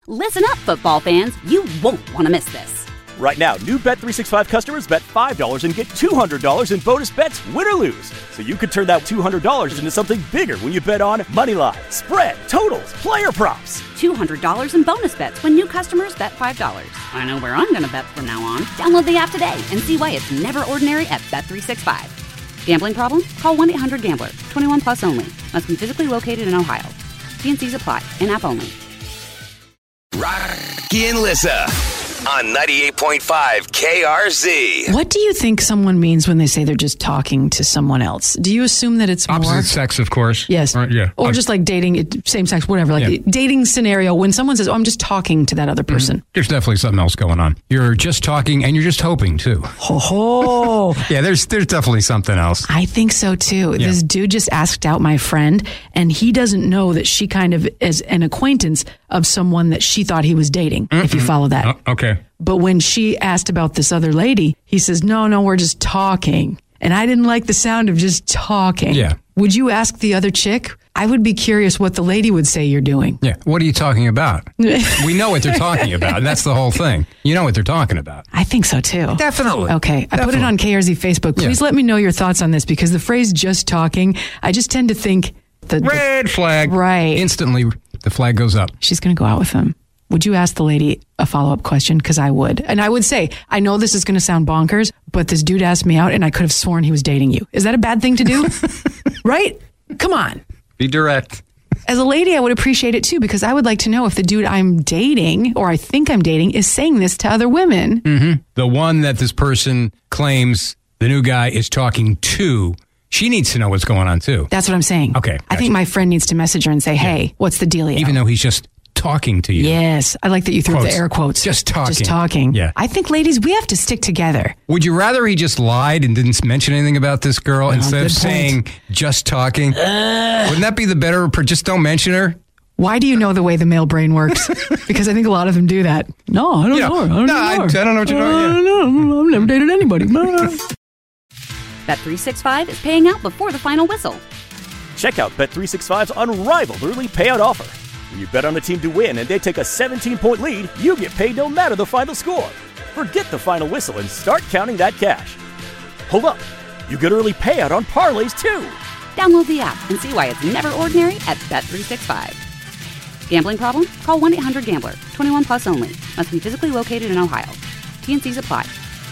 Listen up, football fans. You won't want to miss this. Right now, new Bet365 customers bet $5 and get $200 in bonus bets, win or lose. So you could turn that $200 into something bigger when you bet on moneyline, spread, totals, player props. $200 in bonus bets when new customers bet $5. I know where I'm going to bet from now on. Download the app today and see why it's never ordinary at Bet365. Gambling problem? Call 1-800-GAMBLER. 21 plus only. Must be physically located in Ohio. T&Cs apply. In-app only. Rocky and Lissa on 98.5 KRZ. What do you think someone means when they say they're just talking to someone else? Do you assume that it's opposite more sex, of course? Yes. Yeah. Or just like dating, same sex, whatever, like a dating scenario when someone says, "Oh, I'm just talking to that other person." There's definitely something else going on. You're just talking and you're just hoping too. Oh. Yeah, there's definitely something else. I think so too. Yeah. This dude just asked out my friend and he doesn't know that she kind of is an acquaintance of someone that she thought he was dating, if you follow that. Oh, okay. But when she asked about this other lady, he says, no, we're just talking. And I didn't like the sound of just talking. Yeah. Would you ask the other chick? I would be curious what the lady would say you're doing. Yeah. What are you talking about? We know what they're talking about. And that's the whole thing. You know what they're talking about. I think so too. Definitely. Okay. I put it on KRZ Facebook. Please let me know your thoughts on this because the phrase just talking, I just tend to think red flag. Right. Instantly, the flag goes up. She's going to go out with him. Would you ask the lady a follow-up question? Because I would. And I would say, I know this is going to sound bonkers, but this dude asked me out and I could have sworn he was dating you. Is that a bad thing to do? Right? Come on. Be direct. As a lady, I would appreciate it too, because I would like to know if the dude I'm dating or I think I'm dating is saying this to other women. Mm-hmm. The one that this person claims the new guy is talking to, she needs to know what's going on too. That's what I'm saying. Okay. Gotcha. I think my friend needs to message her and say, hey, what's the dealio? Even though he's just talking to you. Yes. I like that you threw the air quotes. Just talking. Just talking. Yeah. I think, ladies, we have to stick together. Would you rather he just lied and didn't mention anything about this girl instead of saying just talking? Wouldn't that be the better? Just don't mention her? Why do you know the way the male brain works? Because I think a lot of them do that. No, I don't know. I don't know what you're doing. I don't know. I've never dated anybody. Bet365 is paying out before the final whistle. Check out Bet365's unrivaled early payout offer. When you bet on a team to win and they take a 17-point lead, you get paid no matter the final score. Forget the final whistle and start counting that cash. Hold up. You get early payout on parlays too. Download the app and see why it's never ordinary at Bet365. Gambling problem? Call 1-800-GAMBLER. 21 plus only. Must be physically located in Ohio. T&Cs apply.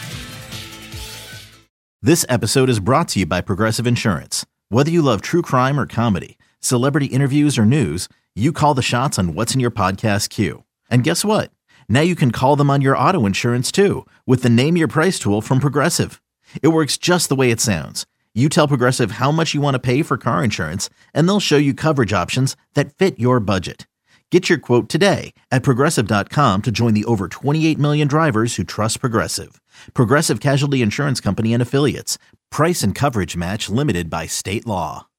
This episode is brought to you by Progressive Insurance. Whether you love true crime or comedy, celebrity interviews or news, you call the shots on what's in your podcast queue. And guess what? Now you can call them on your auto insurance too with the Name Your Price tool from Progressive. It works just the way it sounds. You tell Progressive how much you want to pay for car insurance, and they'll show you coverage options that fit your budget. Get your quote today at Progressive.com to join the over 28 million drivers who trust Progressive. Progressive Casualty Insurance Company and Affiliates. Price and coverage match limited by state law.